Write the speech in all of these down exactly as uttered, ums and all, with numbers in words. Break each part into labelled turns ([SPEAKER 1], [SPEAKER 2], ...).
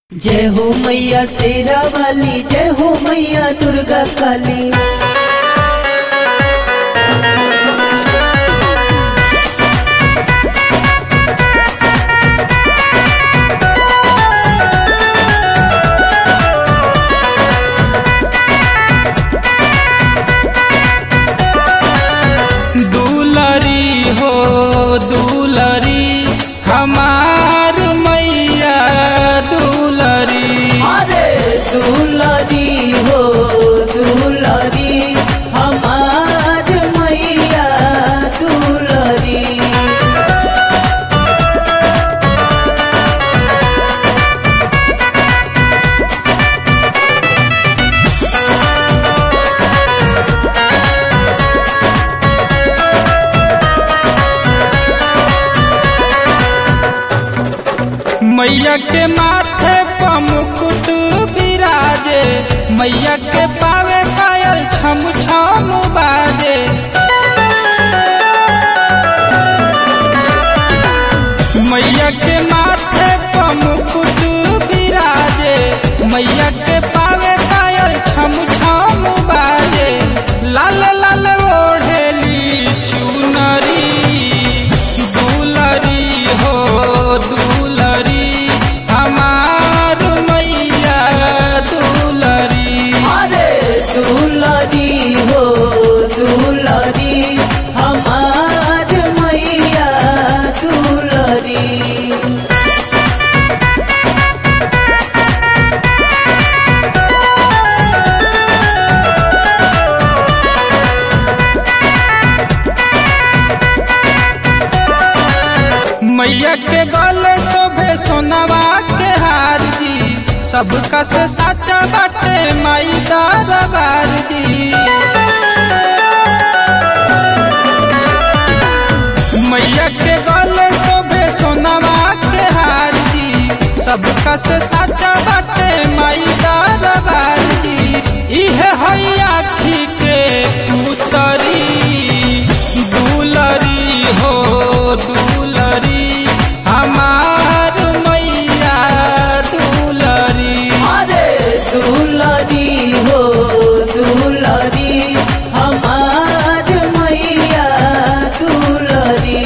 [SPEAKER 1] जय हो मैया शेरा वाली, जय हो मैया दुर्गा काली।
[SPEAKER 2] दुलरी हो दुलरी हमार मैया दुलरी।
[SPEAKER 1] अरे दुलरी हो दुलरी हमार मैया दुलरी।
[SPEAKER 2] मैया के माथे पर मुकुट बिराजे, मैया के पावे पायल छम छम बाजे। मैया के माथे पर मुकुट बिराजे, मैया के पावे पायल छम छम बाजे। लाल लाल ओढ़ेली चुनरी दुलरी हो दुलरी हमार मैया दुलरी।
[SPEAKER 1] अरे दुलरी हो दुलरी हमार मैया दुलरी।
[SPEAKER 2] मैया के गले शोभे सोनवा के हार जी, सबका से साचा बाटे माई दरबार जी। मैया के गले शोभे सोनवा के हार जी, सबका से साचा बाटे माई दरबार जी। इहे है आँखी के उतरी दुलरी हो दुलरी हमार मैया दुलरी।
[SPEAKER 1] अरे दुलरी हो दुलरी हमार मैया दुलरी।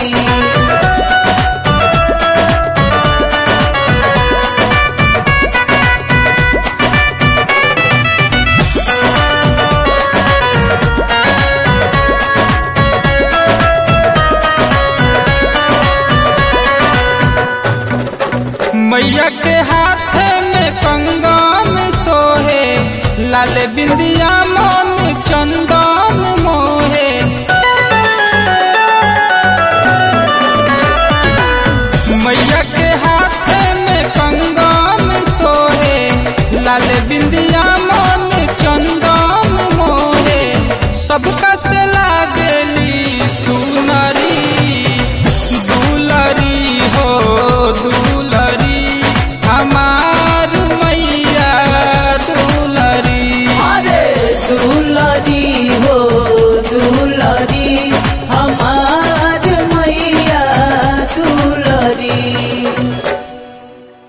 [SPEAKER 2] मैया के हाथ में कंगन सोहे, लाल बिंदिया मन चंदन मोहे। मैया के हाथ में कंगन सोहे, लाल बिंदिया मन चंदन मोहे। सबका से लागेली सुनर